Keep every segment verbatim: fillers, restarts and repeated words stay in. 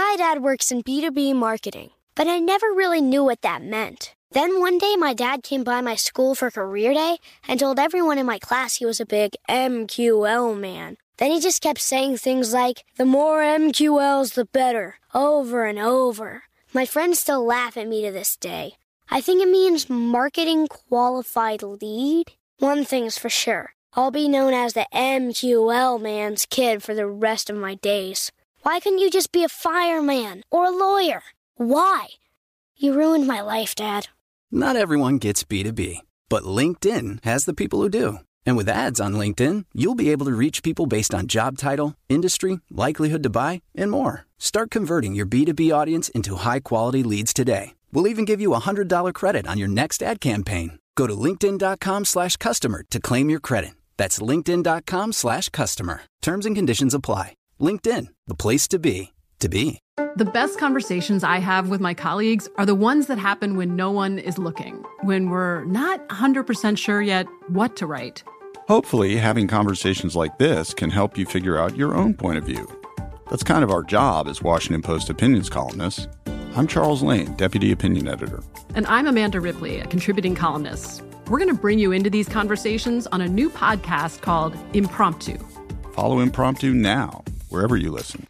My dad works in B two B marketing, but I never really knew what that meant. Then one day, my dad came by my school for career day and told everyone in my class he was a big M Q L man. Then he just kept saying things like, the more M Q Ls, the better, over and over. My friends still laugh at me to this day. I think it means marketing qualified lead. One thing's for sure, I'll be known as the M Q L man's kid for the rest of my days. Why couldn't you just be a fireman or a lawyer? Why? You ruined my life, Dad. Not everyone gets B two B, but LinkedIn has the people who do. And with ads on LinkedIn, you'll be able to reach people based on job title, industry, likelihood to buy, and more. Start converting your B two B audience into high-quality leads today. We'll even give you a one hundred dollars credit on your next ad campaign. Go to linkedin.com slash customer to claim your credit. That's linkedin.com slash customer. Terms and conditions apply. LinkedIn, the place to be, to be. The best conversations I have with my colleagues are the ones that happen when no one is looking, when we're not one hundred percent sure yet what to write. Hopefully, having conversations like this can help you figure out your own point of view. That's kind of our job as Washington Post opinions columnists. I'm Charles Lane, Deputy Opinion Editor. And I'm Amanda Ripley, a contributing columnist. We're going to bring you into these conversations on a new podcast called Impromptu. Follow Impromptu now, wherever you listen.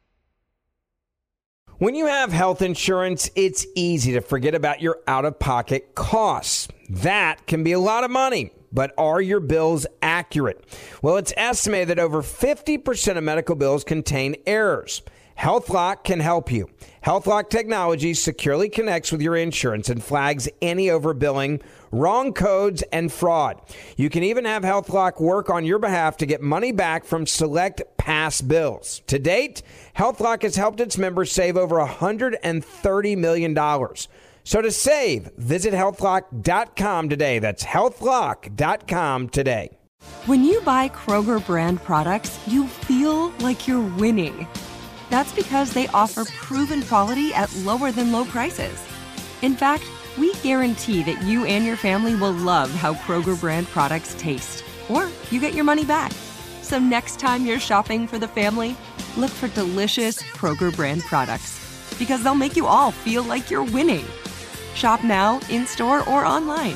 When you have health insurance, it's easy to forget about your out-of-pocket costs. That can be a lot of money, but are your bills accurate? Well, it's estimated that over fifty percent of medical bills contain errors. HealthLock can help you. HealthLock technology securely connects with your insurance and flags any overbilling, wrong codes, and fraud. You can even have HealthLock work on your behalf to get money back from select past bills. To date, HealthLock has helped its members save over one hundred thirty million dollars. So to save, visit health lock dot com today. That's health lock dot com today. When you buy Kroger brand products, you feel like you're winning. That's because they offer proven quality at lower than low prices. In fact, we guarantee that you and your family will love how Kroger brand products taste, or you get your money back. So next time you're shopping for the family, look for delicious Kroger brand products, because they'll make you all feel like you're winning. Shop now, in-store, or online.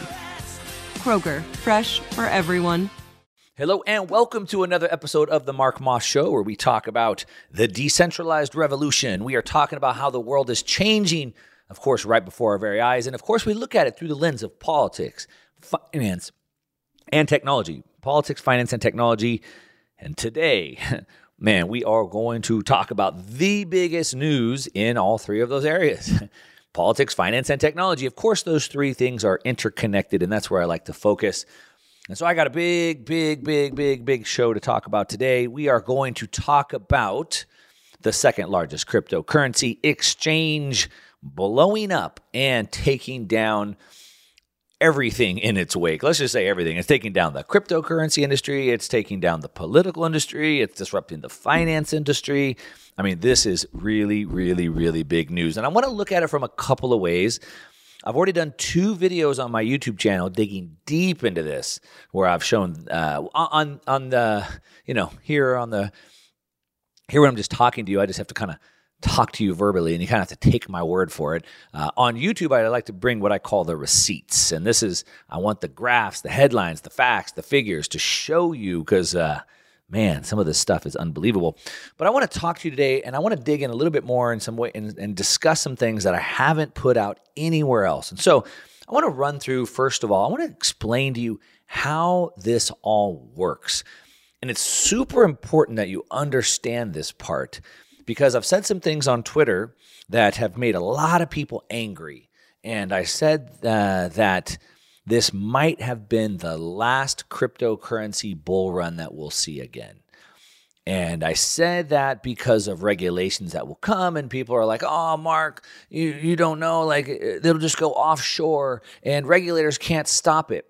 Kroger, fresh for everyone. Hello and welcome to another episode of The Mark Moss Show, where we talk about the decentralized revolution. We are talking about how the world is changing, of course, right before our very eyes. And of course, we look at it through the lens of politics, finance, and technology. Politics, finance, and technology. And today, man, we are going to talk about the biggest news in all three of those areas. Politics, finance, and technology. Of course, those three things are interconnected, and that's where I like to focus. And so I got a big, big, big, big, big show to talk about today. We are going to talk about the second largest cryptocurrency exchange blowing up and taking down everything in its wake. Let's just say everything. It's taking down the cryptocurrency industry. It's taking down the political industry. It's disrupting the finance industry. I mean, this is really, really, really big news. And I want to look at it from a couple of ways. I've already done two videos on my YouTube channel digging deep into this, where I've shown uh, on on the, you know, here on the, here when I'm just talking to you, I just have to kind of talk to you verbally, and you kind of have to take my word for it. Uh, on YouTube, I like to bring what I call the receipts. And this is, I want the graphs, the headlines, the facts, the figures to show you, because, uh, man, some of this stuff is unbelievable. But I want to talk to you today, and I want to dig in a little bit more in some way and, and discuss some things that I haven't put out anywhere else. And so I want to run through, first of all, I want to explain to you how this all works. And it's super important that you understand this part, because I've said some things on Twitter that have made a lot of people angry. And I said uh, that this might have been the last cryptocurrency bull run that we'll see again. And I said that because of regulations that will come, and people are like, oh, Mark, you, you don't know, like it'll just go offshore and regulators can't stop it.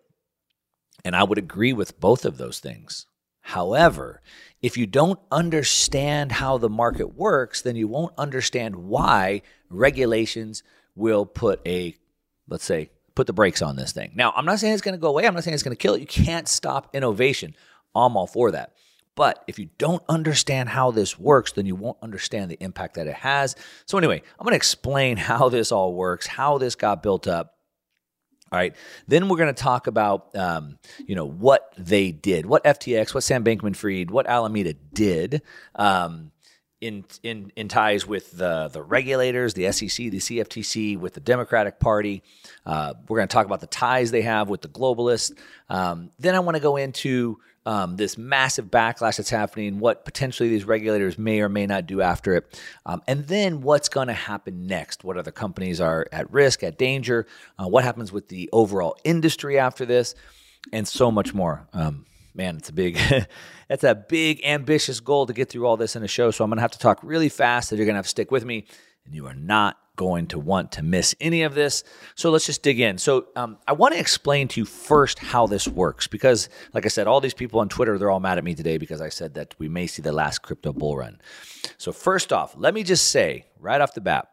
And I would agree with both of those things. However, if you don't understand how the market works, then you won't understand why regulations will put a, let's say, put the brakes on this thing. Now, I'm not saying it's going to go away. I'm not saying it's going to kill it. You can't stop innovation. I'm all for that. But if you don't understand how this works, then you won't understand the impact that it has. So anyway, I'm going to explain how this all works, how this got built up. All right. Then we're going to talk about, um, you know, what they did, what F T X, what Sam Bankman-Fried, what Alameda did um, in in in ties with the the regulators, the S E C, the C F T C, with the Democratic Party. Uh, we're going to talk about the ties they have with the globalists. Um, then I want to go into Um, this massive backlash that's happening, what potentially these regulators may or may not do after it, um, and then what's going to happen next. What other companies are at risk, at danger, uh, what happens with the overall industry after this, and so much more. Um, man, it's a big, that's a big ambitious goal to get through all this in a show, so I'm going to have to talk really fast, so you're going to have to stick with me, and you are not going to want to miss any of this. So let's just dig in. So um, I want to explain to you first how this works, because like I said, all these people on Twitter, they're all mad at me today because I said that we may see the last crypto bull run. So first off, let me just say right off the bat,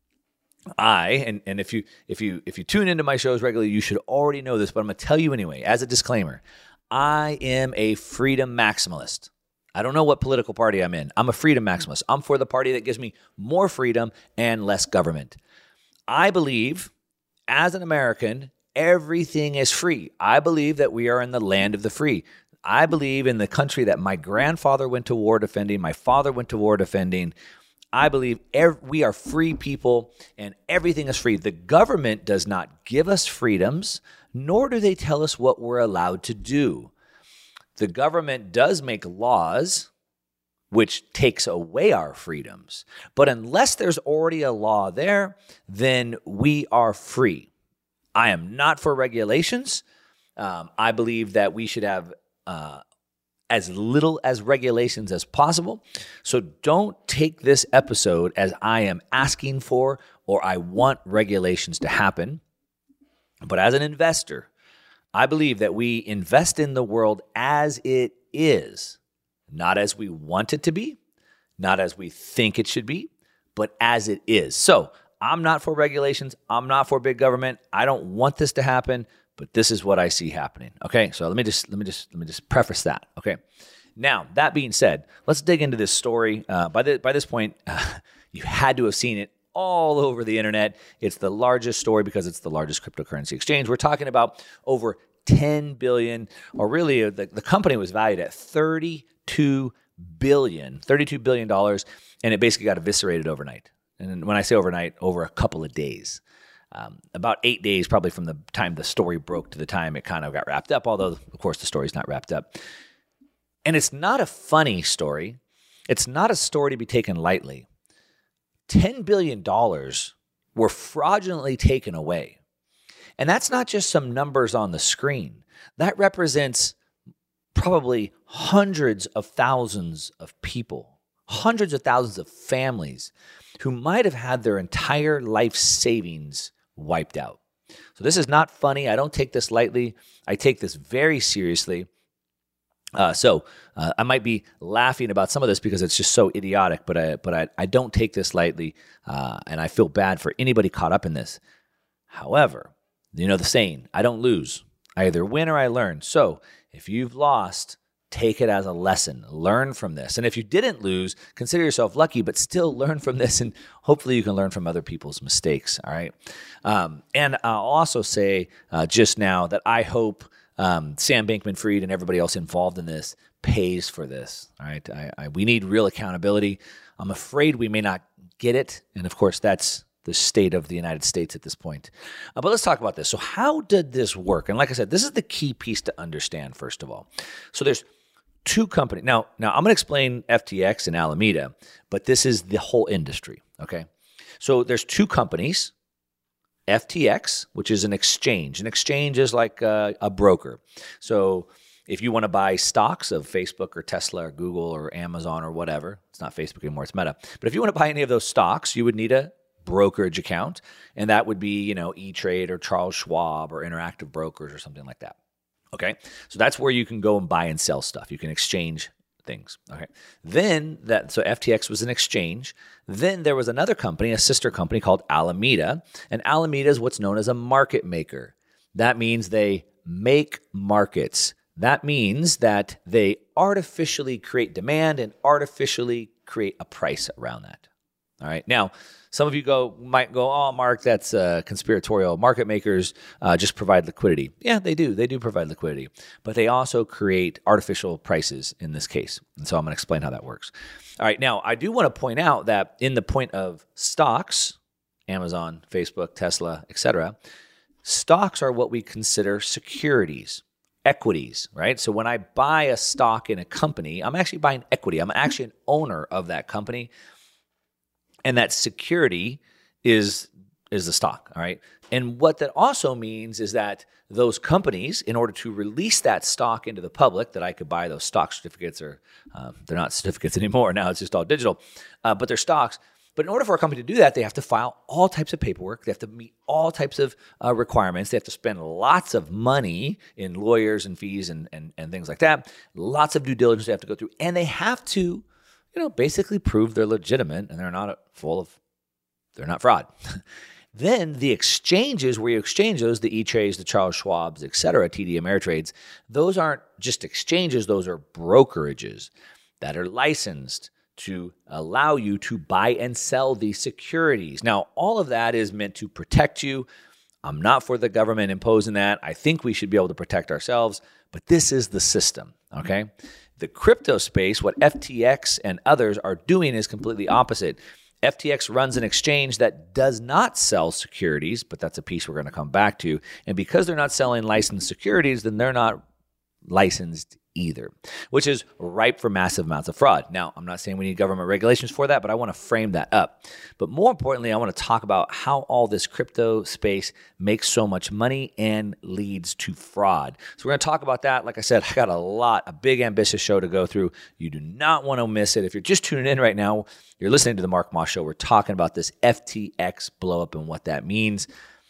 I, and, and if you if you if you tune into my shows regularly, you should already know this, but I'm going to tell you anyway, as a disclaimer, I am a freedom maximalist. I don't know what political party I'm in. I'm a freedom maximalist. I'm for the party that gives me more freedom and less government. I believe, as an American, everything is free. I believe that we are in the land of the free. I believe in the country that my grandfather went to war defending, my father went to war defending. I believe ev- we are free people and everything is free. The government does not give us freedoms, nor do they tell us what we're allowed to do. The government does make laws which takes away our freedoms. But unless there's already a law there, then we are free. I am not for regulations. Um, I believe that we should have uh, as little as regulations as possible. So don't take this episode as I am asking for or I want regulations to happen. But as an investor, I believe that we invest in the world as it is, not as we want it to be, not as we think it should be, but as it is. So I'm not for regulations. I'm not for big government. I don't want this to happen, but this is what I see happening. Okay, so let me just let me just let me just preface that. Okay, now that being said, let's dig into this story. Uh, by the by this point, uh, you had to have seen it all over the internet. It's the largest story because it's the largest cryptocurrency exchange. We're talking about over ten billion dollars, or really the, the company was valued at thirty-two billion dollars, thirty-two billion dollars, and it basically got eviscerated overnight. And when I say overnight, over a couple of days. Um, about eight days probably from the time the story broke to the time it kind of got wrapped up, although, of course, the story's not wrapped up. And it's not a funny story. It's not a story to be taken lightly. ten billion dollars were fraudulently taken away. And that's not just some numbers on the screen. That represents probably hundreds of thousands of people, hundreds of thousands of families who might have had their entire life savings wiped out. So this is not funny. I don't take this lightly. I take this very seriously. Uh, so uh, I might be laughing about some of this because it's just so idiotic, but I but I, I don't take this lightly, uh, and I feel bad for anybody caught up in this. However, you know the saying, I don't lose. I either win or I learn. So if you've lost, take it as a lesson. Learn from this. And if you didn't lose, consider yourself lucky, but still learn from this, and hopefully you can learn from other people's mistakes, all right? Um, and I'll also say uh, just now that I hope um, Sam Bankman-Fried and everybody else involved in this pays for this, all right? I, I, we need real accountability. I'm afraid we may not get it, and of course that's the state of the United States at this point. Uh, but let's talk about this. So how did this work? And like I said, this is the key piece to understand, first of all. So there's two companies. Now, now I'm going to explain F T X and Alameda, but this is the whole industry, okay? So there's two companies, F T X, which is an exchange. An exchange is like a, a broker. So if you want to buy stocks of Facebook or Tesla or Google or Amazon or whatever, it's not Facebook anymore, it's Meta. But if you want to buy any of those stocks, you would need a brokerage account, and that would be, you know, E-Trade or Charles Schwab or Interactive Brokers or something like that. Okay, so that's where you can go and buy and sell stuff. You can exchange things. Okay, then that so F T X was an exchange. Then there was another company, a sister company called Alameda, and Alameda is what's known as a market maker. That means they make markets. That means that they artificially create demand and artificially create a price around that. All right. Now, some of you go might go, oh, Mark, that's uh, conspiratorial. Market makers uh, just provide liquidity. Yeah, they do. They do provide liquidity. But they also create artificial prices in this case. And so I'm going to explain how that works. All right. Now, I do want to point out that in the point of stocks, Amazon, Facebook, Tesla, et cetera, stocks are what we consider securities, equities, right? So when I buy a stock in a company, I'm actually buying equity. I'm actually an owner of that company. And that security is, is the stock, all right? And what that also means is that those companies, in order to release that stock into the public, that I could buy those stock certificates, or uh, they're not certificates anymore, now it's just all digital, uh, but they're stocks. But in order for a company to do that, they have to file all types of paperwork. They have to meet all types of uh, requirements. They have to spend lots of money in lawyers and fees and, and, and things like that. Lots of due diligence they have to go through. And they have to, you know, basically prove they're legitimate and they're not full of, they're not fraud. Then the exchanges where you exchange those, the E-Trades, the Charles Schwabs, et cetera, T D Ameritrades, those aren't just exchanges. Those are brokerages that are licensed to allow you to buy and sell these securities. Now, all of that is meant to protect you. I'm not for the government imposing that. I think we should be able to protect ourselves, but this is the system, okay? The crypto space, what F T X and others are doing is completely opposite. F T X runs an exchange that does not sell securities, but that's a piece we're going to come back to. And because they're not selling licensed securities, then they're not licensed either, which is ripe for massive amounts of fraud. Now, I'm not saying we need government regulations for that, but I want to frame that up. But more importantly, I want to talk about how all this crypto space makes so much money and leads to fraud. So we're going to talk about that. Like I said, I got a lot, a big ambitious show to go through. You do not want to miss it. If you're just tuning in right now, you're listening to the Mark Moss Show. We're talking about this F T X blow up and what that means.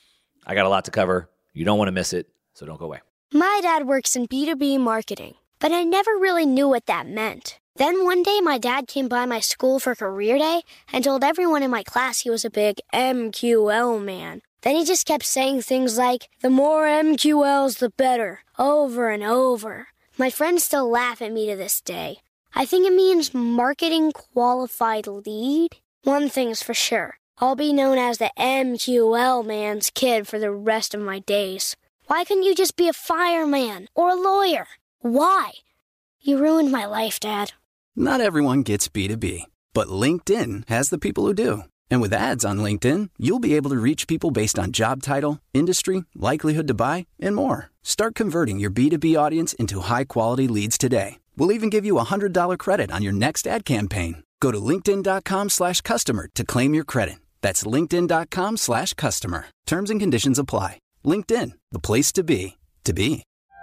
I got a lot to cover. You don't want to miss it, so don't go away. My dad works in B two B marketing, but I never really knew what that meant. Then one day my dad came by my school for career day and told everyone in my class he was a big M Q L man. Then he just kept saying things like, the more M Q Ls, the better, over and over. My friends still laugh at me to this day. I think it means marketing qualified lead. One thing's for sure, I'll be known as the M Q L man's kid for the rest of my days. Why couldn't you just be a fireman or a lawyer? Why? You ruined my life, Dad. Not everyone gets B two B, but LinkedIn has the people who do. And with ads on LinkedIn, you'll be able to reach people based on job title, industry, likelihood to buy, and more. Start converting your B two B audience into high-quality leads today. We'll even give you a one hundred dollars credit on your next ad campaign. Go to linkedin.com slash customer to claim your credit. That's linkedin.com slash customer. Terms and conditions apply. LinkedIn, the place to be, to be.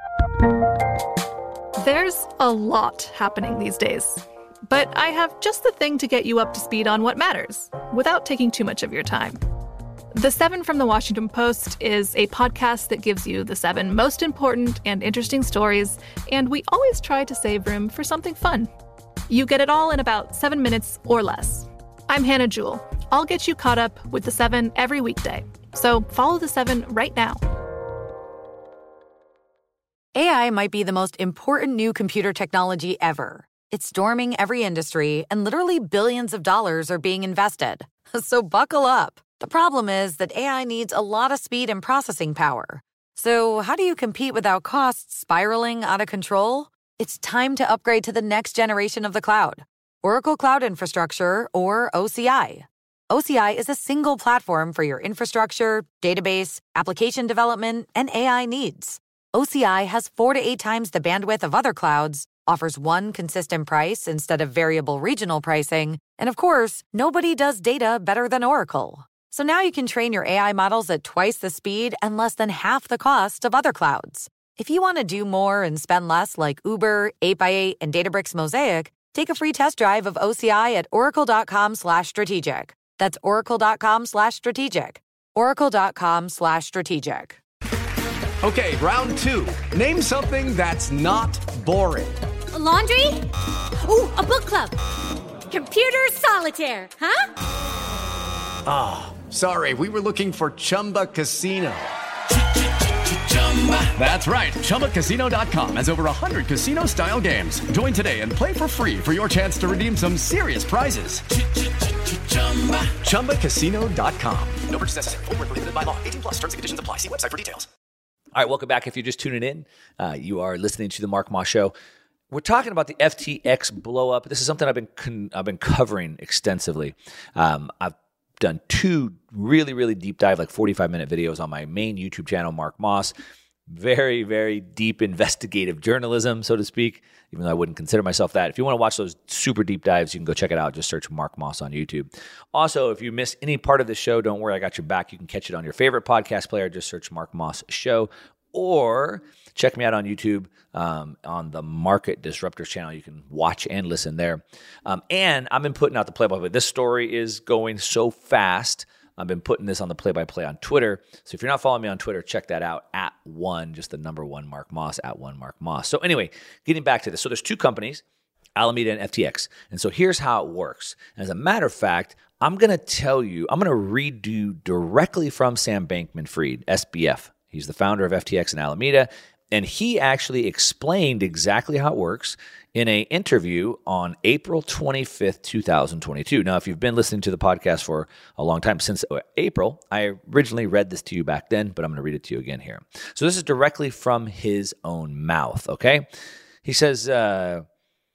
There's a lot happening these days, but I have just the thing to get you up to speed on what matters without taking too much of your time. The Seven from the Washington Post is a podcast that gives you the seven most important and interesting stories, and we always try to save room for something fun. You get it all in about seven minutes or less. I'm Hannah Jewell. I'll get you caught up with the seven every weekday. So follow the seven right now. A I might be the most important new computer technology ever. It's storming every industry, and literally billions of dollars are being invested. So buckle up. The problem is that A I needs a lot of speed and processing power. So how do you compete without costs spiraling out of control? It's time to upgrade to the next generation of the cloud. Oracle Cloud Infrastructure, or O C I. O C I is a single platform for your infrastructure, database, application development, and A I needs. O C I has four to eight times the bandwidth of other clouds, offers one consistent price instead of variable regional pricing, and of course, nobody does data better than Oracle. So now you can train your A I models at twice the speed and less than half the cost of other clouds. If you want to do more and spend less like Uber, eight by eight, and Databricks Mosaic, take a free test drive of O C I at oracle.com slash strategic. That's oracle.com slash strategic. oracle.com slash strategic. Okay, round two. Name something that's not boring. A laundry? Ooh, a book club. Computer solitaire, huh? Ah, oh, sorry, we were looking for Chumba Casino. That's right. Chumba Casino dot com has over one hundred casino-style games. Join today and play for free for your chance to redeem some serious prizes. Chumba Casino dot com. No purchase necessary. Void where prohibited by law. eighteen plus. Terms and conditions apply. See website for details. All right, welcome back. If you're just tuning in, uh, you are listening to the Mark Moss Show. We're talking about the F T X blow up. This is something I've been con- I've been covering extensively. Um, I've done two really, really deep dive, like forty-five minute videos on my main YouTube channel, Mark Moss. Very, very deep investigative journalism, so to speak, even though I wouldn't consider myself that. If you want to watch those super deep dives, you can go check it out. Just search Mark Moss on YouTube. Also, if you miss any part of the show, don't worry, I got your back. You can catch it on your favorite podcast player. Just search Mark Moss Show. Or check me out on YouTube um, on the Market Disruptors channel. You can watch and listen there. Um, and I've been putting out the play-by-play. This story is going so fast. I've been putting this on the play-by-play on Twitter. So if you're not following me on Twitter, check that out at one, just the number one Mark Moss, at one Mark Moss. So anyway, getting back to this. So there's two companies, Alameda and F T X. And so here's how it works. As a matter of fact, I'm going to tell you, I'm going to read you directly from Sam Bankman-Fried, S B F. He's the founder of F T X and Alameda. And he actually explained exactly how it works in an interview on April twenty-fifth, twenty twenty-two. Now, if you've been listening to the podcast for a long time, since April, I originally read this to you back then, but I'm going to read it to you again here. So this is directly from his own mouth, okay? He says, uh,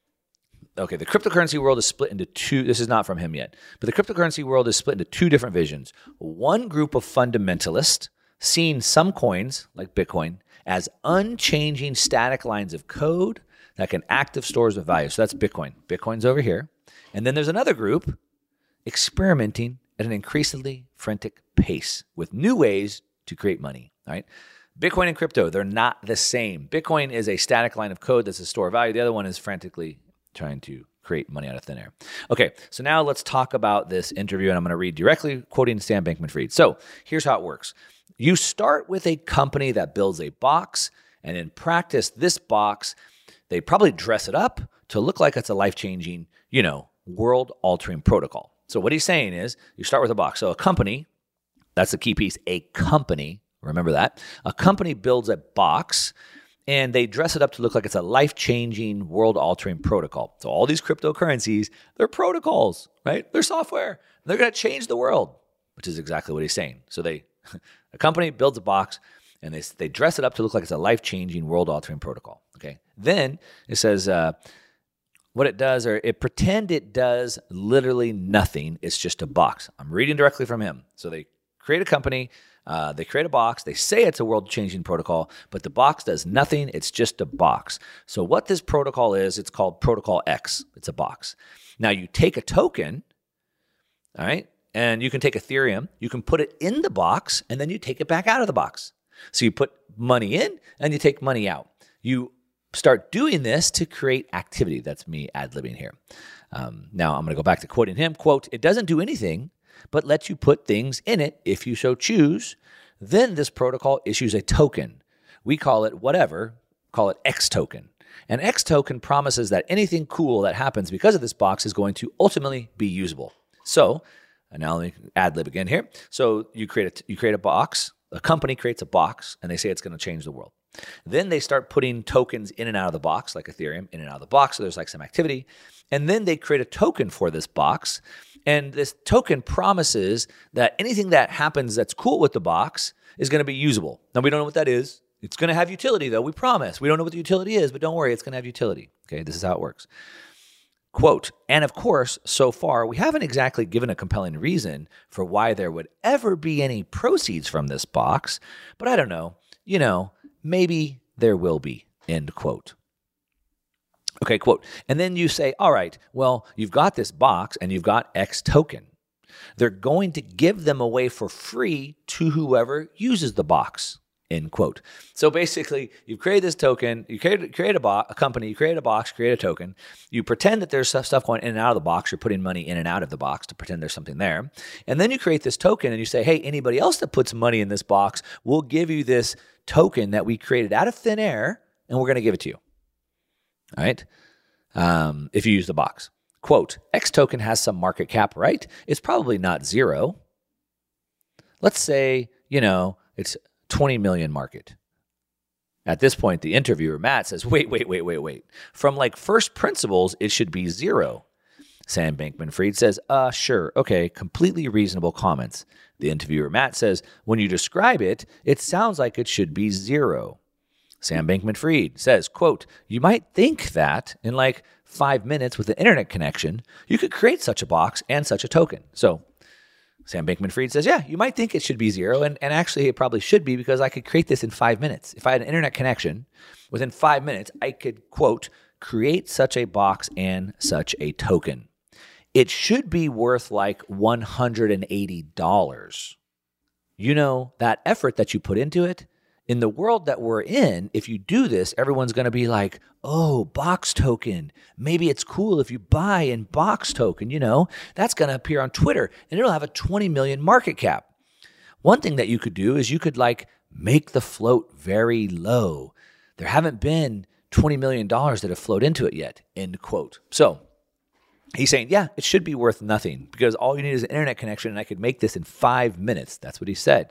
okay, the cryptocurrency world is split into two. This is not from him yet, but the cryptocurrency world is split into two different visions. One group of fundamentalists seeing some coins, like Bitcoin, as unchanging static lines of code that can active stores of value. So that's Bitcoin. Bitcoin's over here. And then there's another group experimenting at an increasingly frantic pace with new ways to create money, right? Bitcoin and crypto, they're not the same. Bitcoin is a static line of code that's a store of value. The other one is frantically trying to create money out of thin air. Okay, so now let's talk about this interview, and I'm going to read directly quoting Sam Bankman-Fried. So here's how it works. You start with a company that builds a box, and in practice, this box, they probably dress it up to look like it's a life-changing, you know, world-altering protocol. So what he's saying is you start with a box. So a company, that's the key piece, a company, remember that. A company builds a box, and they dress it up to look like it's a life-changing, world-altering protocol. So all these cryptocurrencies, they're protocols, right? They're software. They're going to change the world, which is exactly what he's saying. So they... A company builds a box, and they they dress it up to look like it's a life-changing, world-altering protocol. Okay. Then it says uh, what it does, or it pretend it does literally nothing. It's just a box. I'm reading directly from him. So they create a company, uh, they create a box. They say it's a world-changing protocol, but the box does nothing. It's just a box. So what this protocol is, it's called Protocol X. It's a box. Now you take a token, all right. And you can take Ethereum, you can put it in the box, and then you take it back out of the box. So you put money in, and you take money out. You start doing this to create activity. That's me ad-libbing here. Um, now, I'm going to go back to quoting him. Quote, it doesn't do anything, but lets you put things in it if you so choose. Then this protocol issues a token. We call it whatever, call it X token. And X token promises that anything cool that happens because of this box is going to ultimately be usable. So... And now let me ad lib again here. So you create a, you create a box, a company creates a box, and they say it's going to change the world. Then they start putting tokens in and out of the box, like Ethereum, in and out of the box. So there's like some activity. And then they create a token for this box. And this token promises that anything that happens that's cool with the box is going to be usable. Now, we don't know what that is. It's going to have utility, though. We promise. We don't know what the utility is, but don't worry. It's going to have utility. Okay, this is how it works. Quote, and of course, so far, we haven't exactly given a compelling reason for why there would ever be any proceeds from this box, but I don't know, you know, maybe there will be, end quote. Okay, quote, and then you say, all right, well, you've got this box and you've got X token. They're going to give them away for free to whoever uses the box. End quote. So basically, you create this token, you create, create a, bo- a company, you create a box, create a token. You pretend that there's stuff going in and out of the box. You're putting money in and out of the box to pretend there's something there. And then you create this token and you say, hey, anybody else that puts money in this box, we'll give you this token that we created out of thin air, and we're going to give it to you. All right? Um, if you use the box. Quote, X token has some market cap, right? It's probably not zero. Let's say, you know, it's twenty million market. At this point, the interviewer, Matt, says, wait, wait, wait, wait, wait. From like first principles, it should be zero. Sam Bankman-Fried says, uh, sure, okay, completely reasonable comments. The interviewer, Matt, says, when you describe it, it sounds like it should be zero. Sam Bankman-Fried says, quote, you might think that in like five minutes with an internet connection, you could create such a box and such a token. So Sam Bankman-Fried says, yeah, you might think it should be zero, and, and actually it probably should be because I could create this in five minutes. If I had an internet connection, within five minutes, I could, quote, create such a box and such a token. It should be worth like one hundred eighty dollars. You know, that effort that you put into it, in the world that we're in, if you do this, everyone's going to be like, oh, Box Token. Maybe it's cool if you buy in Box Token, you know, that's going to appear on Twitter and it'll have a twenty million market cap. One thing that you could do is you could like make the float very low. There haven't been twenty million dollars that have flowed into it yet, end quote. So he's saying, yeah, it should be worth nothing because all you need is an internet connection and I could make this in five minutes. That's what he said.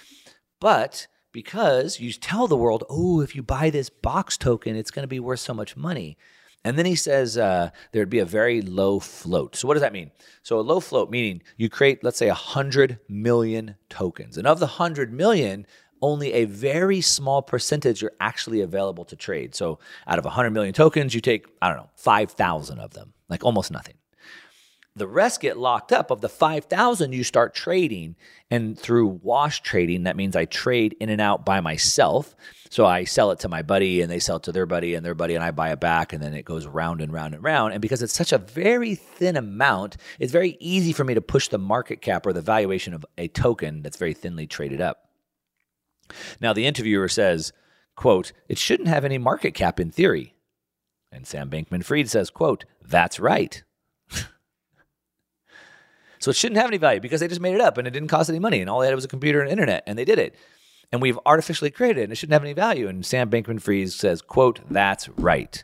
But because you tell the world, oh, if you buy this Box Token, it's going to be worth so much money. And then he says uh, there'd be a very low float. So what does that mean? So a low float meaning you create, let's say, one hundred million tokens. And of the one hundred million, only a very small percentage are actually available to trade. So out of one hundred million tokens, you take, I don't know, five thousand of them, like almost nothing. The rest get locked up. Of the five thousand, you start trading. And through wash trading, that means I trade in and out by myself. So I sell it to my buddy and they sell it to their buddy and their buddy and I buy it back. And then it goes round and round and round. And because it's such a very thin amount, it's very easy for me to push the market cap or the valuation of a token that's very thinly traded up. Now, the interviewer says, quote, it shouldn't have any market cap in theory. And Sam Bankman-Fried says, quote, that's right. So it shouldn't have any value because they just made it up and it didn't cost any money and all they had was a computer and internet and they did it. And we've artificially created it and it shouldn't have any value. And Sam Bankman-Fried says, quote, that's right.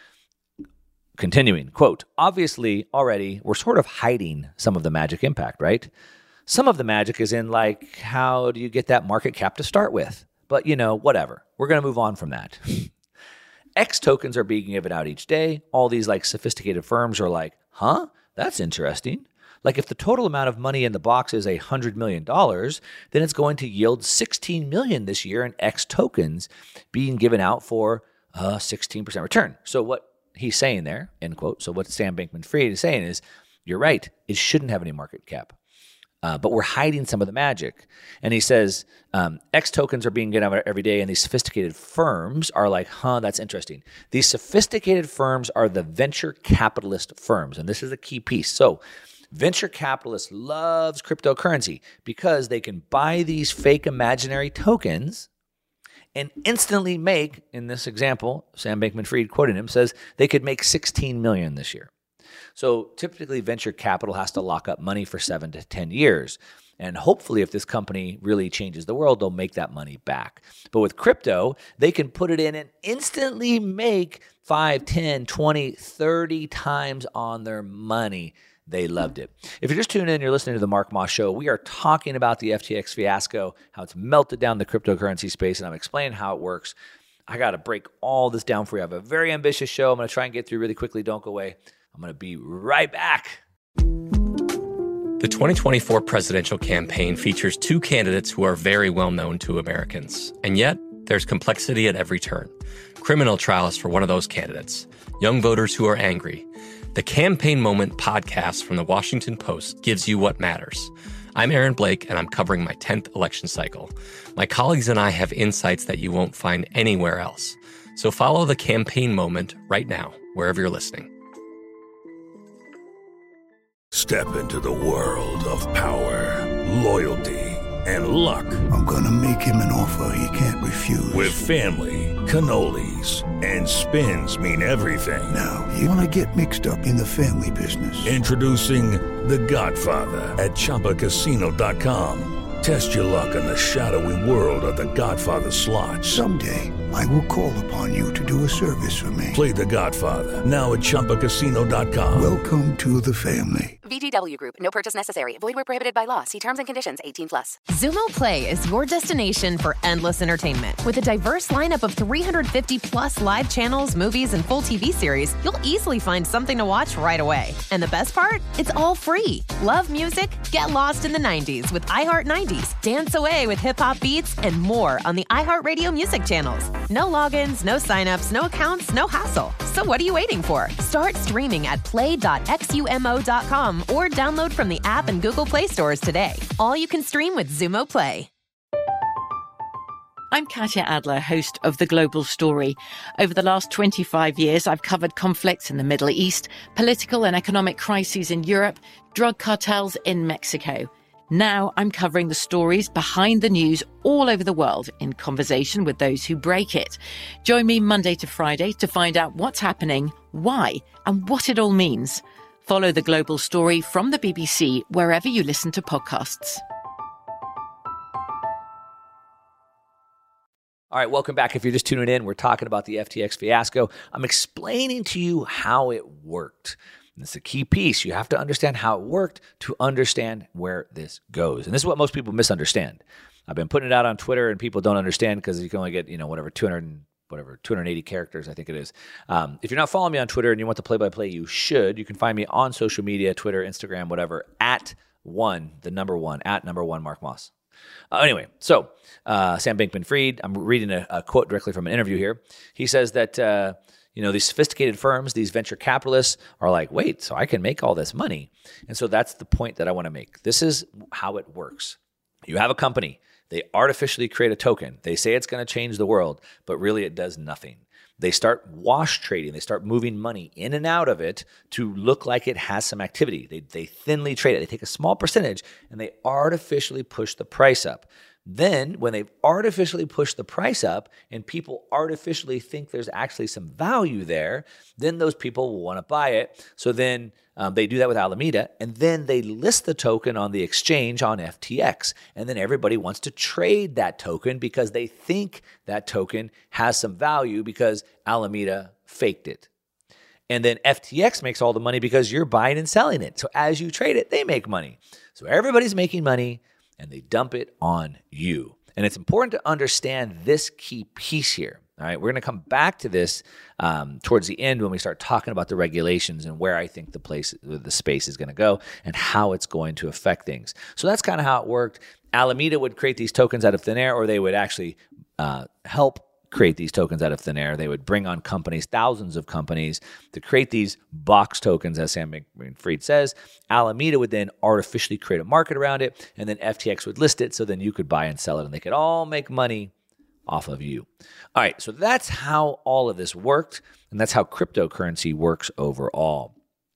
Continuing, quote, obviously already we're sort of hiding some of the magic impact, right? Some of the magic is in like, how do you get that market cap to start with? But you know, whatever. We're going to move on from that. X tokens are being given out each day. All these like sophisticated firms are like, huh? That's interesting. Like if the total amount of money in the box is one hundred million dollars, then it's going to yield sixteen million dollars this year in X tokens being given out for a sixteen percent return. So what he's saying there, end quote, so what Sam Bankman-Fried is saying is, you're right, it shouldn't have any market cap. Uh, but we're hiding some of the magic. And he says, um, X tokens are being given out every day, and these sophisticated firms are like, huh, that's interesting. These sophisticated firms are the venture capitalist firms, and this is a key piece. So venture capitalists loves cryptocurrency because they can buy these fake imaginary tokens and instantly make, in this example, Sam Bankman-Fried quoting him, says they could make sixteen million dollars this year. So typically venture capital has to lock up money for seven to ten years. And hopefully if this company really changes the world, they'll make that money back. But with crypto, they can put it in and instantly make five, ten, twenty, thirty times on their money. They loved it. If you're just tuning in, you're listening to The Mark Moss Show. We are talking about the F T X fiasco, how it's melted down the cryptocurrency space, and I'm explaining how it works. I got to break all this down for you. I have a very ambitious show. I'm going to try and get through really quickly. Don't go away. I'm going to be right back. The twenty twenty-four presidential campaign features two candidates who are very well known to Americans. And yet, there's complexity at every turn. Criminal trials for one of those candidates. Young voters who are angry. The Campaign Moment podcast from the Washington Post gives you what matters. I'm Aaron Blake, and I'm covering my tenth election cycle. My colleagues and I have insights that you won't find anywhere else. So follow The Campaign Moment right now, wherever you're listening. Step into the world of power, loyalty, and luck. I'm going to make him an offer he can't refuse. With family, cannolis, and spins mean everything. Now, you want to get mixed up in the family business. Introducing The Godfather at Chumba Casino dot com. Test your luck in the shadowy world of The Godfather slot. Someday, I will call upon you to do a service for me. Play The Godfather now at Chumba Casino dot com. Welcome to the family. V G W Group. No purchase necessary. Void where prohibited by law. See terms and conditions. eighteen plus. Xumo Play is your destination for endless entertainment. With a diverse lineup of three hundred fifty plus live channels, movies, and full T V series, you'll easily find something to watch right away. And the best part? It's all free. Love music? Get lost in the nineties with iHeart nineties. Dance away with hip-hop beats and more on the iHeartRadio music channels. No logins, no signups, no accounts, no hassle. So what are you waiting for? Start streaming at play dot xumo dot com or download from the app and Google Play stores today. All you can stream with Xumo Play. I'm Katya Adler, host of The Global Story. Over the last twenty-five years, I've covered conflicts in the Middle East, political and economic crises in Europe, drug cartels in Mexico. Now I'm covering the stories behind the news all over the world in conversation with those who break it. Join me Monday to Friday to find out what's happening, why, and what it all means. Follow The Global Story from the B B C wherever you listen to podcasts. All right, welcome back. If you're just tuning in, we're talking about the F T X fiasco. I'm explaining to you how it worked. And it's a key piece. You have to understand how it worked to understand where this goes. And this is what most people misunderstand. I've been putting it out on Twitter, and people don't understand because you can only get, you know, whatever, two hundred, whatever, two hundred eighty characters, I think it is. Um, if you're not following me on Twitter and you want the play-by-play, you should. You can find me on social media, Twitter, Instagram, whatever, at one, the number one, at number one, Mark Moss. Uh, anyway, so uh, Sam Bankman-Fried, I'm reading a, a quote directly from an interview here. He says that, uh, you know, these sophisticated firms, these venture capitalists are like, wait, so I can make all this money. And so that's the point that I want to make. This is how it works. You have a company. They artificially create a token. They say it's going to change the world, but really it does nothing. They start wash trading. They start moving money in and out of it to look like it has some activity. They, they thinly trade it. They take a small percentage and they artificially push the price up. Then when they've artificially pushed the price up and people artificially think there's actually some value there, then those people will want to buy it. So then um, they do that with Alameda, and then they list the token on the exchange on F T X. And then everybody wants to trade that token because they think that token has some value because Alameda faked it. And then F T X makes all the money because you're buying and selling it. So as you trade it, they make money. So everybody's making money, and they dump it on you. And it's important to understand this key piece here. All right, we're going to come back to this um, towards the end when we start talking about the regulations and where I think the place, the space is going to go and how it's going to affect things. So that's kind of how it worked. Alameda would create these tokens out of thin air, or they would actually uh, help create these tokens out of thin air. They would bring on companies, thousands of companies, to create these box tokens, as Sam Bankman-Fried says. Alameda would then artificially create a market around it, and then F T X would list it, so then you could buy and sell it, and they could all make money off of you. All right, so that's how all of this worked, and that's how cryptocurrency works overall.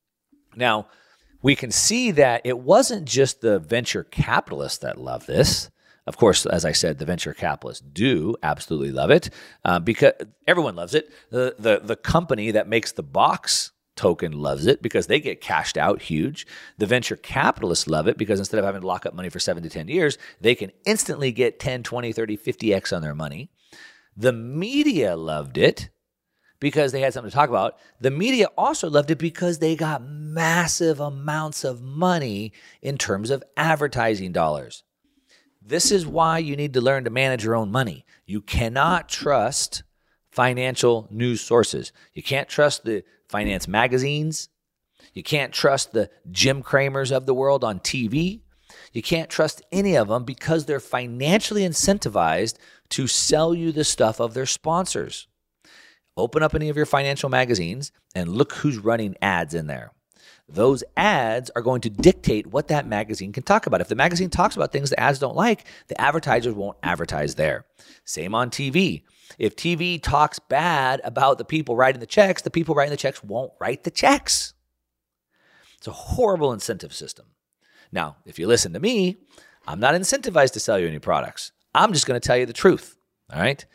Now, we can see that it wasn't just the venture capitalists that love this. Of course, as I said, the venture capitalists do absolutely love it uh, because everyone loves it. The, the the company that makes the box token loves it because they get cashed out huge. The venture capitalists love it because instead of having to lock up money for seven to ten years, they can instantly get ten, twenty, thirty, fifty X on their money. The media loved it because they had something to talk about. The media also loved it because they got massive amounts of money in terms of advertising dollars. This is why you need to learn to manage your own money. You cannot trust financial news sources. You can't trust the finance magazines. You can't trust the Jim Cramers of the world on T V. You can't trust any of them because they're financially incentivized to sell you the stuff of their sponsors. Open up any of your financial magazines and look who's running ads in there. Those ads are going to dictate what that magazine can talk about. If the magazine talks about things the ads don't like, the advertisers won't advertise there. Same on T V. If T V talks bad about the people writing the checks, the people writing the checks won't write the checks. It's a horrible incentive system. Now, if you listen to me, I'm not incentivized to sell you any products. I'm just going to tell you the truth. All right?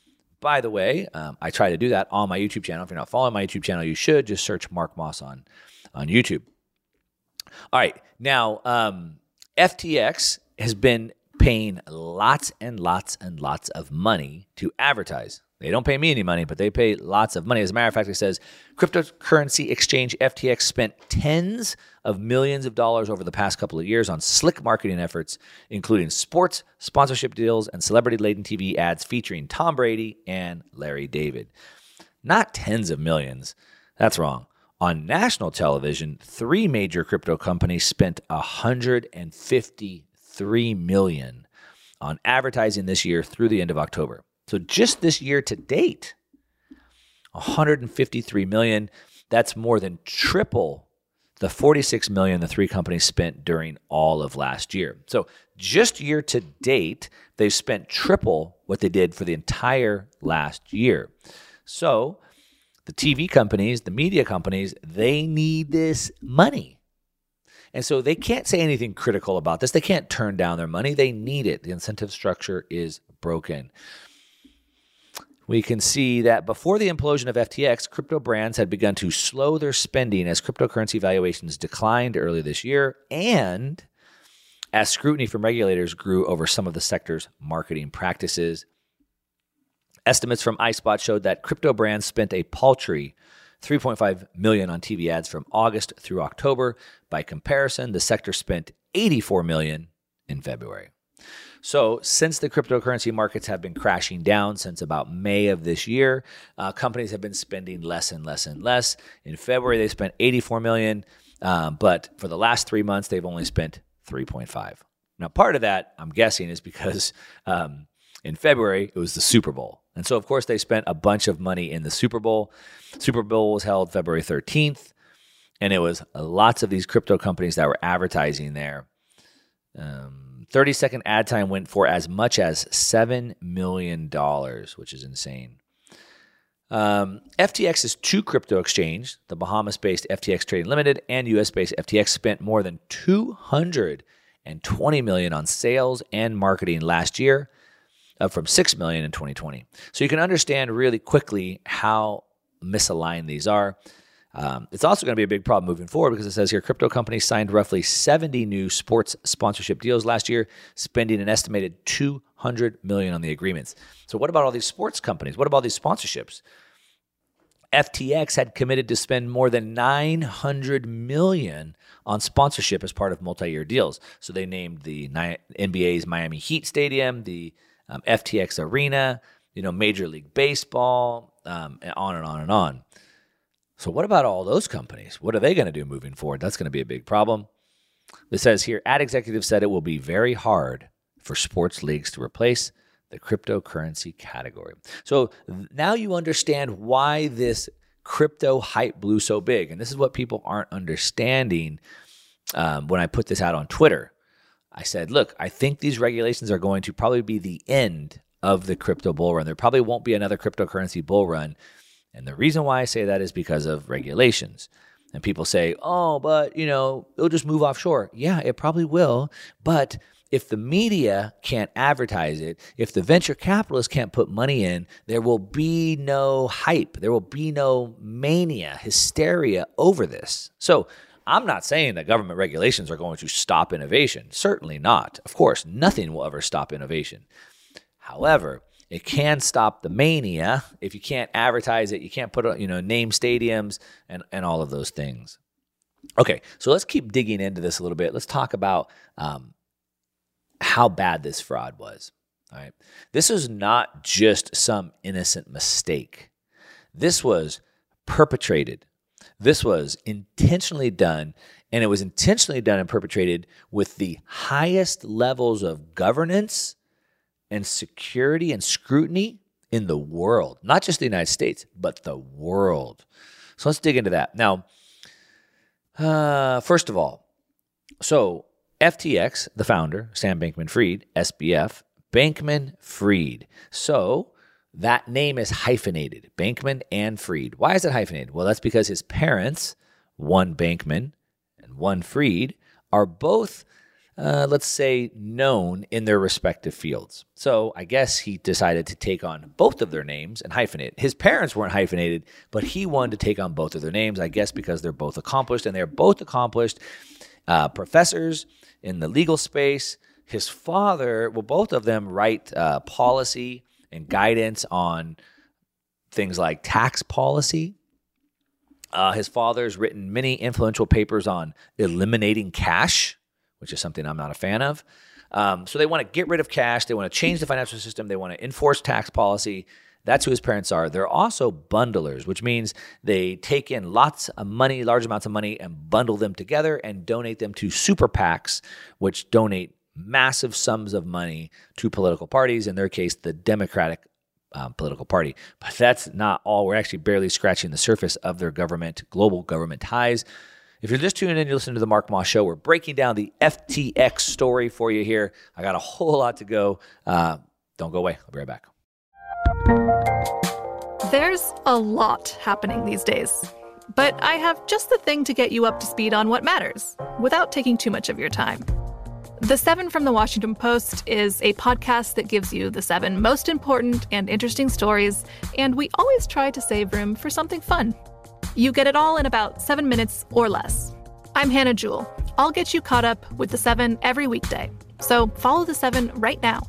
By the way, um, I try to do that on my YouTube channel. If you're not following my YouTube channel, you should just search Mark Moss on on YouTube. All right. Now, um, F T X has been paying lots and lots and lots of money to advertise. They don't pay me any money, but they pay lots of money. As a matter of fact, it says cryptocurrency exchange F T X spent tens of millions of dollars over the past couple of years on slick marketing efforts, including sports, sponsorship deals, and celebrity-laden T V ads featuring Tom Brady and Larry David. Not tens of millions. That's wrong. On national television, three major crypto companies spent one hundred fifty-three million dollars on advertising this year through the end of October. So just this year to date, one hundred fifty-three million dollars. That's more than triple the forty-six million dollars the three companies spent during all of last year. So just year to date, they've spent triple what they did for the entire last year. So the T V companies, the media companies, they need this money. And so they can't say anything critical about this. They can't turn down their money. They need it. The incentive structure is broken. We can see that before the implosion of F T X, crypto brands had begun to slow their spending as cryptocurrency valuations declined early this year and as scrutiny from regulators grew over some of the sector's marketing practices. Estimates from iSpot showed that crypto brands spent a paltry three point five million dollars on T V ads from August through October. By comparison, the sector spent eighty-four million dollars in February. So since the cryptocurrency markets have been crashing down since about May of this year, uh, companies have been spending less and less and less. In February, they spent eighty-four million dollars, um, but for the last three months, they've only spent three point five. Now, part of that, I'm guessing, is because um, in February, it was the Super Bowl. And so, of course, they spent a bunch of money in the Super Bowl. Super Bowl was held February thirteenth, and it was lots of these crypto companies that were advertising there. Um, thirty-second ad time went for as much as seven million dollars, which is insane. Um, F T X's two crypto exchange, the Bahamas-based F T X Trading Limited and U S-based F T X, spent more than two hundred twenty million dollars on sales and marketing last year, up from six million dollars in twenty twenty. So you can understand really quickly how misaligned these are. Um, it's also going to be a big problem moving forward because it says here crypto companies signed roughly seventy new sports sponsorship deals last year, spending an estimated two hundred million dollars on the agreements. So what about all these sports companies? What about all these sponsorships? F T X had committed to spend more than nine hundred million dollars on sponsorship as part of multi-year deals. So they named the N B A's Miami Heat Stadium, the um, F T X Arena, you know, Major League Baseball, um, and on and on and on. So what about all those companies? What are they going to do moving forward? That's going to be a big problem. It says here, ad executives said it will be very hard for sports leagues to replace the cryptocurrency category. So now you understand why this crypto hype blew so big. And this is what people aren't understanding um, when I put this out on Twitter. I said, look, I think these regulations are going to probably be the end of the crypto bull run. There probably won't be another cryptocurrency bull run. And the reason why I say that is because of regulations. And people say, oh, but, you know, it'll just move offshore. Yeah, it probably will. But if the media can't advertise it, if the venture capitalists can't put money in, there will be no hype. There will be no mania, hysteria over this. So I'm not saying that government regulations are going to stop innovation. Certainly not. Of course, nothing will ever stop innovation. However, it can stop the mania if you can't advertise it, you can't put, you know, name stadiums and, and all of those things. Okay, so let's keep digging into this a little bit. Let's talk about um, how bad this fraud was. All right, this is not just some innocent mistake. This was perpetrated. This was intentionally done, and it was intentionally done and perpetrated with the highest levels of governance and security and scrutiny in the world, not just the United States, but the world. So let's dig into that. Now, uh, first of all, so F T X, the founder, Sam Bankman-Fried, S B F, Bankman-Fried. So that name is hyphenated, Bankman and Fried. Why is it hyphenated? Well, that's because his parents, one Bankman and one Fried, are both Uh, let's say, known in their respective fields. So I guess he decided to take on both of their names and hyphenate. His parents weren't hyphenated, but he wanted to take on both of their names, I guess because they're both accomplished, and they're both accomplished uh, professors in the legal space. His father, well, both of them write uh, policy and guidance on things like tax policy. Uh, his father's written many influential papers on eliminating cash, which is something I'm not a fan of. Um, so they want to get rid of cash. They want to change the financial system. They want to enforce tax policy. That's who his parents are. They're also bundlers, which means they take in lots of money, large amounts of money, and bundle them together and donate them to super PACs, which donate massive sums of money to political parties, in their case, the Democratic um, political party. But that's not all. We're actually barely scratching the surface of their government, global government ties. If you're just tuning in, you listen to the Mark Moss Show. We're breaking down the F T X story for you here. I got a whole lot to go. Uh, don't go away. I'll be right back. There's a lot happening these days, but I have just the thing to get you up to speed on what matters without taking too much of your time. The Seven from the Washington Post is a podcast that gives you the seven most important and interesting stories, and we always try to save room for something fun. You get it all in about seven minutes or less. I'm Hannah Jewell. I'll get you caught up with the seven every weekday. So follow the seven right now.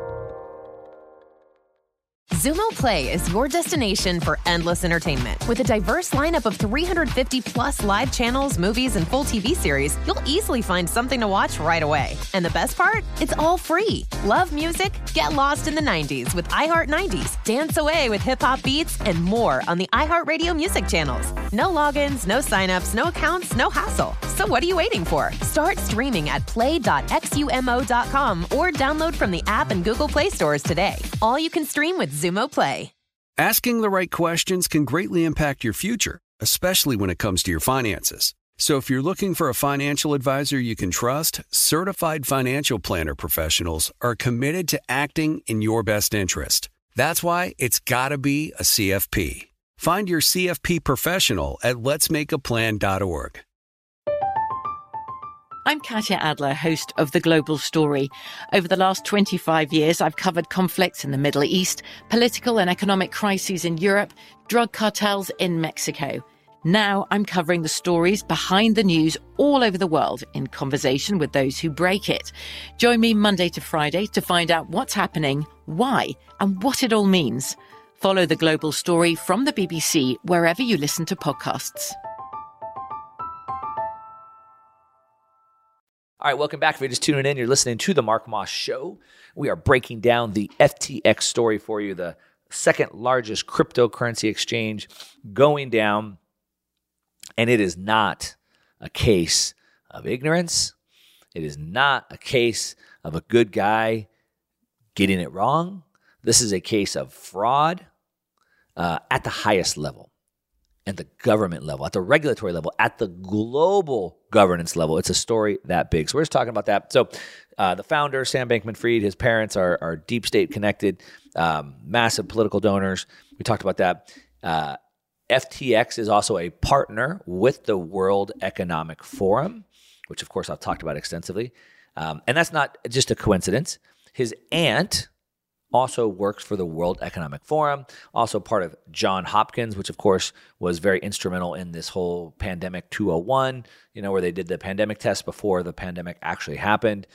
Zumo Play is your destination for endless entertainment. With a diverse lineup of three hundred fifty plus live channels, movies, and full T V series, you'll easily find something to watch right away. And the best part? It's all free. Love music? Get lost in the nineties with iHeart nineties, dance away with hip-hop beats, and more on the iHeartRadio music channels. No logins, no signups, no accounts, no hassle. So what are you waiting for? Start streaming at play dot xumo dot com or download from the app and Google Play stores today. All you can stream with Zumo Play. Asking the right questions can greatly impact your future, especially when it comes to your finances. So if you're looking for a financial advisor you can trust, certified financial planner professionals are committed to acting in your best interest. That's why it's got to be a C F P. Find your C F P professional at lets make a plan dot org. I'm Katya Adler, host of The Global Story. Over the last twenty-five years, I've covered conflicts in the Middle East, political and economic crises in Europe, drug cartels in Mexico. Now I'm covering the stories behind the news all over the world in conversation with those who break it. Join me Monday to Friday to find out what's happening, why, and what it all means. Follow The Global Story from the B B C wherever you listen to podcasts. All right, welcome back. If you're just tuning in, you're listening to the Mark Moss Show. We are breaking down the F T X story for you, the second largest cryptocurrency exchange going down. And it is not a case of ignorance. It is not a case of a good guy getting it wrong. This is a case of fraud uh, at the highest level. At the government level, at the regulatory level, at the global governance level. It's a story that big. So we're just talking about that. So uh, the founder, Sam Bankman-Fried, his parents are, are deep state connected, um, massive political donors. We talked about that. Uh, F T X is also a partner with the World Economic Forum, which of course I've talked about extensively. Um, and that's not just a coincidence. His aunt also works for the World Economic Forum, also part of Johns Hopkins, which of course was very instrumental in this whole pandemic two oh one, you know, where they did the pandemic test before the pandemic actually happened.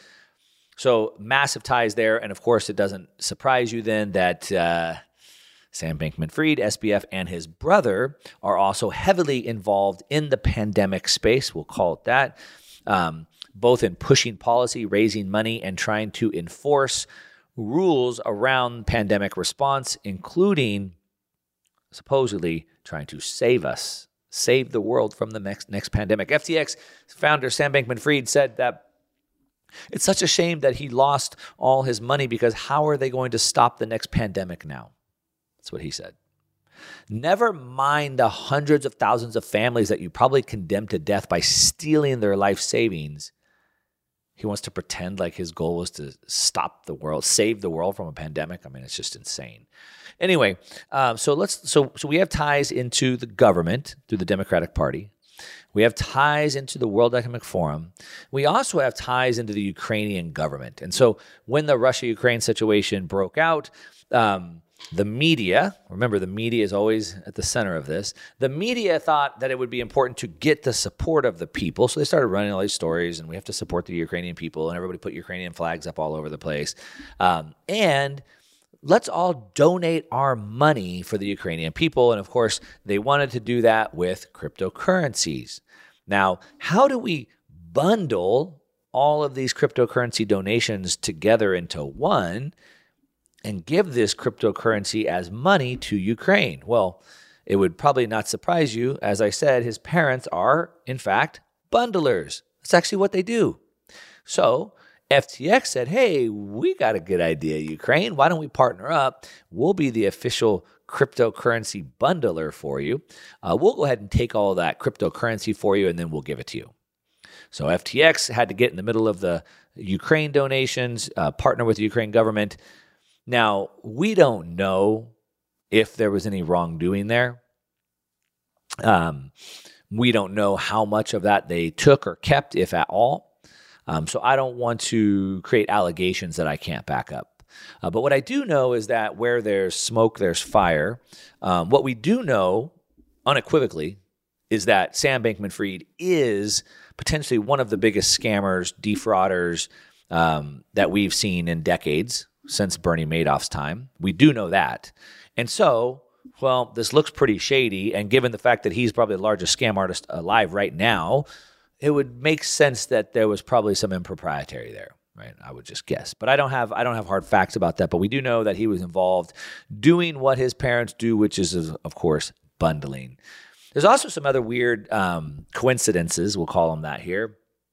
So massive ties there. And of course, it doesn't surprise you then that uh, Sam Bankman-Fried, S B F, and his brother are also heavily involved in the pandemic space, we'll call it that, um, both in pushing policy, raising money, and trying to enforce rules around pandemic response, including supposedly trying to save us, save the world from the next next pandemic. F T X founder Sam Bankman-Fried said that it's such a shame that he lost all his money because how are they going to stop the next pandemic now? That's what he said. Never mind the hundreds of thousands of families that you probably condemned to death by stealing their life savings. He wants to pretend like his goal was to stop the world, save the world from a pandemic. I mean, it's just insane. Anyway, um, so let's so so we have ties into the government through the Democratic Party. We have ties into the World Economic Forum. We also have ties into the Ukrainian government. And so when the Russia-Ukraine situation broke out, um, the media, remember the media is always at the center of this, the media thought that it would be important to get the support of the people. So they started running all these stories and we have to support the Ukrainian people and everybody put Ukrainian flags up all over the place. Um, and let's all donate our money for the Ukrainian people. And of course, they wanted to do that with cryptocurrencies. Now, how do we bundle all of these cryptocurrency donations together into one and give this cryptocurrency as money to Ukraine? Well, it would probably not surprise you. As I said, his parents are, in fact, bundlers. That's actually what they do. So F T X said, hey, we got a good idea, Ukraine. Why don't we partner up? We'll be the official cryptocurrency bundler for you. Uh, we'll go ahead and take all of that cryptocurrency for you, and then we'll give it to you. So F T X had to get in the middle of the Ukraine donations, uh, partner with the Ukraine government. Now, we don't know if there was any wrongdoing there. Um, we don't know how much of that they took or kept, if at all. Um, so I don't want to create allegations that I can't back up. Uh, but what I do know is that where there's smoke, there's fire. Um, what we do know unequivocally is that Sam Bankman-Fried is potentially one of the biggest scammers, defrauders um, that we've seen in decades since Bernie Madoff's time. We do know that. And so, well, this looks pretty shady. And given the fact that he's probably the largest scam artist alive right now, it would make sense that there was probably some impropriety there, right? I would just guess. But I don't have I don't have hard facts about that. But we do know that he was involved doing what his parents do, which is, of course, bundling. There's also some other weird um, coincidences, we'll call them that here,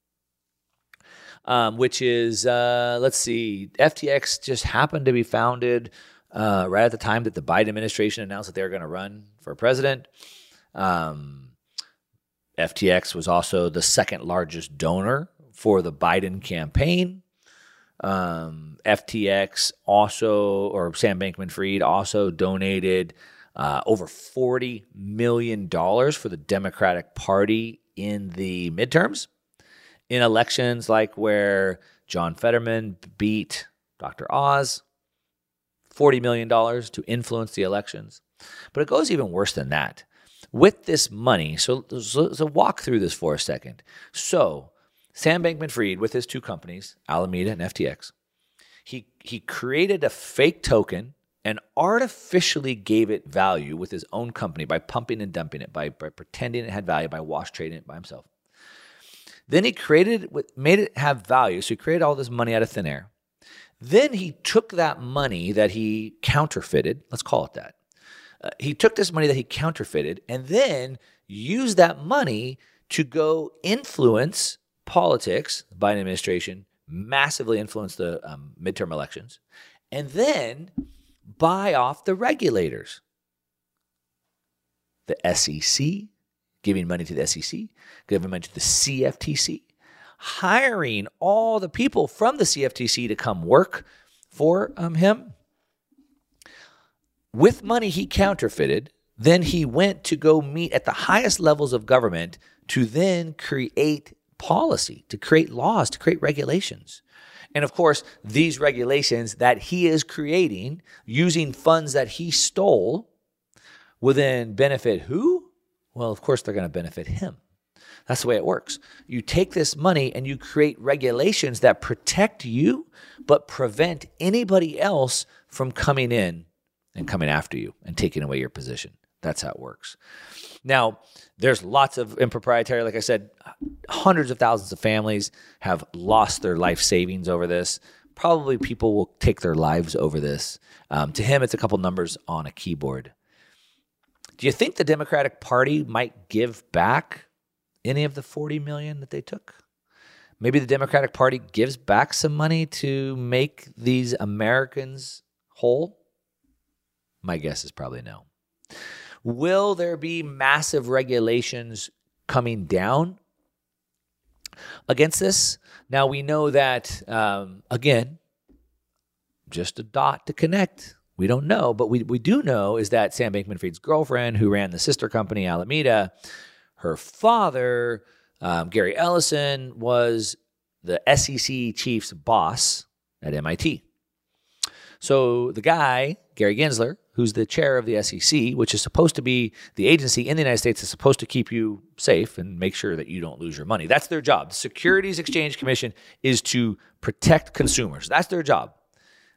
um, which is, uh, let's see, F T X just happened to be founded uh, right at the time that the Biden administration announced that they were going to run for president. Um F T X was also the second largest donor for the Biden campaign. Um, F T X also, or Sam Bankman-Fried also donated uh, over forty million dollars for the Democratic Party in the midterms, in elections like where John Fetterman beat Doctor Oz, forty million dollars to influence the elections. But it goes even worse than that. With this money, so, so, so walk through this for a second. So Sam Bankman-Fried, with his two companies, Alameda and F T X, he he created a fake token and artificially gave it value with his own company by pumping and dumping it, by, by pretending it had value, by wash trading it by himself. Then he created, made it have value, so he created all this money out of thin air. Then he took that money that he counterfeited, let's call it that. Uh, he took this money that he counterfeited and then used that money to go influence politics, the Biden administration, massively influence the um, midterm elections, and then buy off the regulators. The S E C, giving money to the S E C, giving money to the C F T C, hiring all the people from the C F T C to come work for um, him. With money he counterfeited, then he went to go meet at the highest levels of government to then create policy, to create laws, to create regulations. And of course, these regulations that he is creating using funds that he stole will then benefit who? Well, of course, they're going to benefit him. That's the way it works. You take this money and you create regulations that protect you, but prevent anybody else from coming in and coming after you and taking away your position. That's how it works. Now, there's lots of impropriety. Like I said, hundreds of thousands of families have lost their life savings over this. Probably people will take their lives over this. Um, to him, it's a couple numbers on a keyboard. Do you think the Democratic Party might give back any of the forty million dollars that they took? Maybe the Democratic Party gives back some money to make these Americans whole? My guess is probably no. Will there be massive regulations coming down against this? Now, we know that, um, again, just a dot to connect. We don't know, but we, we do know is that Sam Bankman-Fried's girlfriend, who ran the sister company, Alameda, her father, um, Gary Ellison, was the S E C chief's boss at M I T. So the guy, Gary Gensler, who's the chair of the S E C, which is supposed to be the agency in the United States that's supposed to keep you safe and make sure that you don't lose your money. That's their job. The Securities Exchange Commission is to protect consumers. That's their job.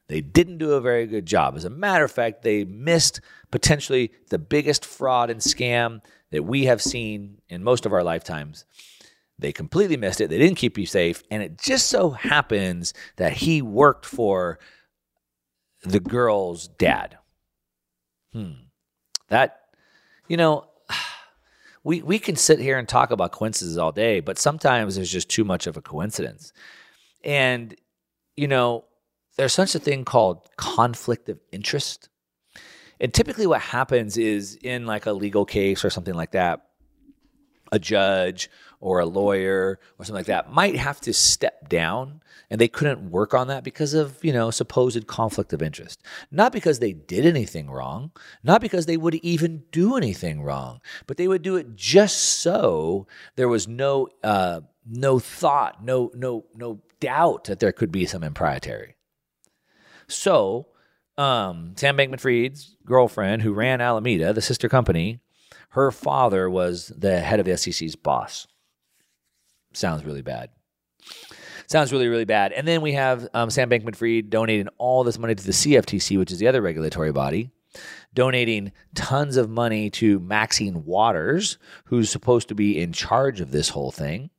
They didn't do a very good job. As a matter of fact, they missed potentially the biggest fraud and scam that we have seen in most of our lifetimes. They completely missed it. They didn't keep you safe. And it just so happens that he worked for the girl's dad. Hmm. That, you know, we we can sit here and talk about coincidences all day, but sometimes there's just too much of a coincidence. And, you know, there's such a thing called conflict of interest. And typically what happens is in like a legal case or something like that, a judge or a lawyer or something like that might have to step down, and they couldn't work on that because of, you know, supposed conflict of interest. Not because they did anything wrong, not because they would even do anything wrong, but they would do it just so there was no uh, no thought, no no no doubt that there could be some impropriety. So um, Sam Bankman-Fried's girlfriend, who ran Alameda, the sister company, her father was the head of the S E C's boss. Sounds really bad. Sounds really, really bad. And then we have um, Sam Bankman-Fried donating all this money to the C F T C, which is the other regulatory body, donating tons of money to Maxine Waters, who's supposed to be in charge of this whole thing.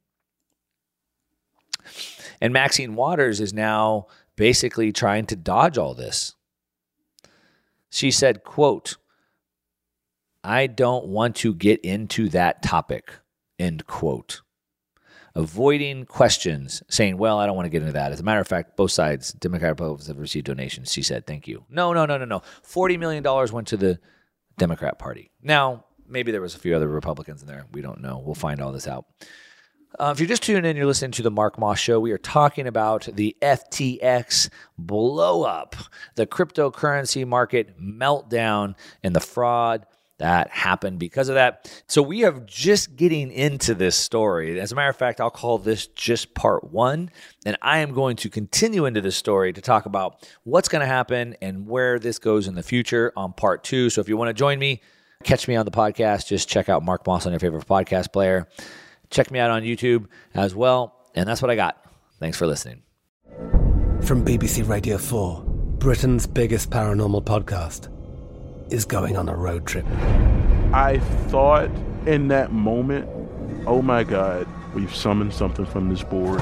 And Maxine Waters is now basically trying to dodge all this. She said, quote, "I don't want to get into that topic," end quote. Avoiding questions, saying, well, I don't want to get into that. As a matter of fact, both sides, Democrat and Republicans, have received donations. She said, thank you. No, no, no, no, no. forty million dollars went to the Democrat Party. Now, maybe there was a few other Republicans in there. We don't know. We'll find all this out. Uh, if you're just tuning in, you're listening to the Mark Moss Show. We are talking about the F T X blow up, the cryptocurrency market meltdown, and the fraud that happened because of that. So we are just getting into this story. As a matter of fact, I'll call this just part one, and I am going to continue into this story to talk about what's going to happen and where this goes in the future on part two. So if you want to join me, catch me on the podcast, just check out Mark Moss on your favorite podcast player. Check me out on YouTube as well. And that's what I got. Thanks for listening. From B B C Radio four, Britain's biggest paranormal podcast is going on a road trip. I thought in that moment, oh my God, we've summoned something from this board.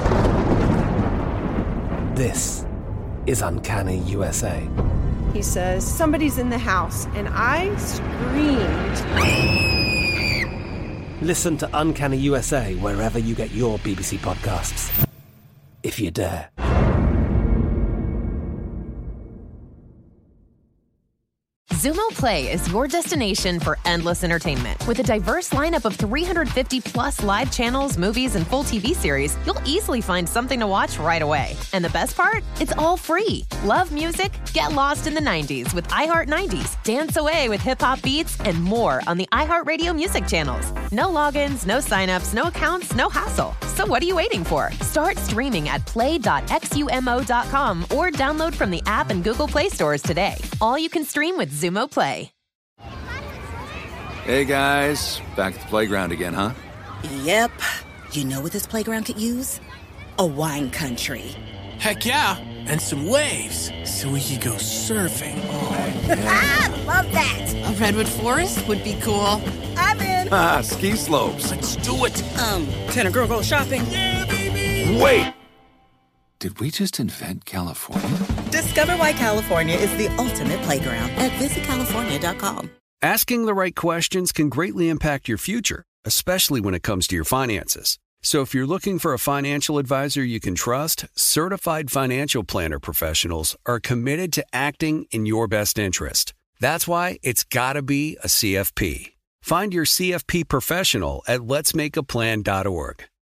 This is Uncanny U S A. He says, somebody's in the house, and I screamed. Listen to Uncanny U S A wherever you get your B B C podcasts, if you dare. Xumo Play is your destination for endless entertainment. With a diverse lineup of three hundred fifty plus live channels, movies, and full T V series, you'll easily find something to watch right away. And the best part? It's all free. Love music? Get lost in the nineties with iHeart nineties. Dance away with hip-hop beats and more on the iHeartRadio music channels. No logins, no signups, no accounts, no hassle. So what are you waiting for? Start streaming at play dot xumo dot com or download from the app and Google Play stores today. All you can stream with Xumo Play. Hey guys, back at the playground again, huh? Yep. You know what this playground could use? A wine country. Heck yeah, and some waves so we could go surfing. Oh, yeah. Love that. A redwood forest would be cool. I'm in. Ah, ski slopes. Let's do it. Um, can a girl go shopping? Yeah, baby. Wait. Did we just invent California? Discover why California is the ultimate playground at visit california dot com. Asking the right questions can greatly impact your future, especially when it comes to your finances. So if you're looking for a financial advisor you can trust, certified financial planner professionals are committed to acting in your best interest. That's why it's got to be a C F P. Find your C F P professional at lets make a plan dot org.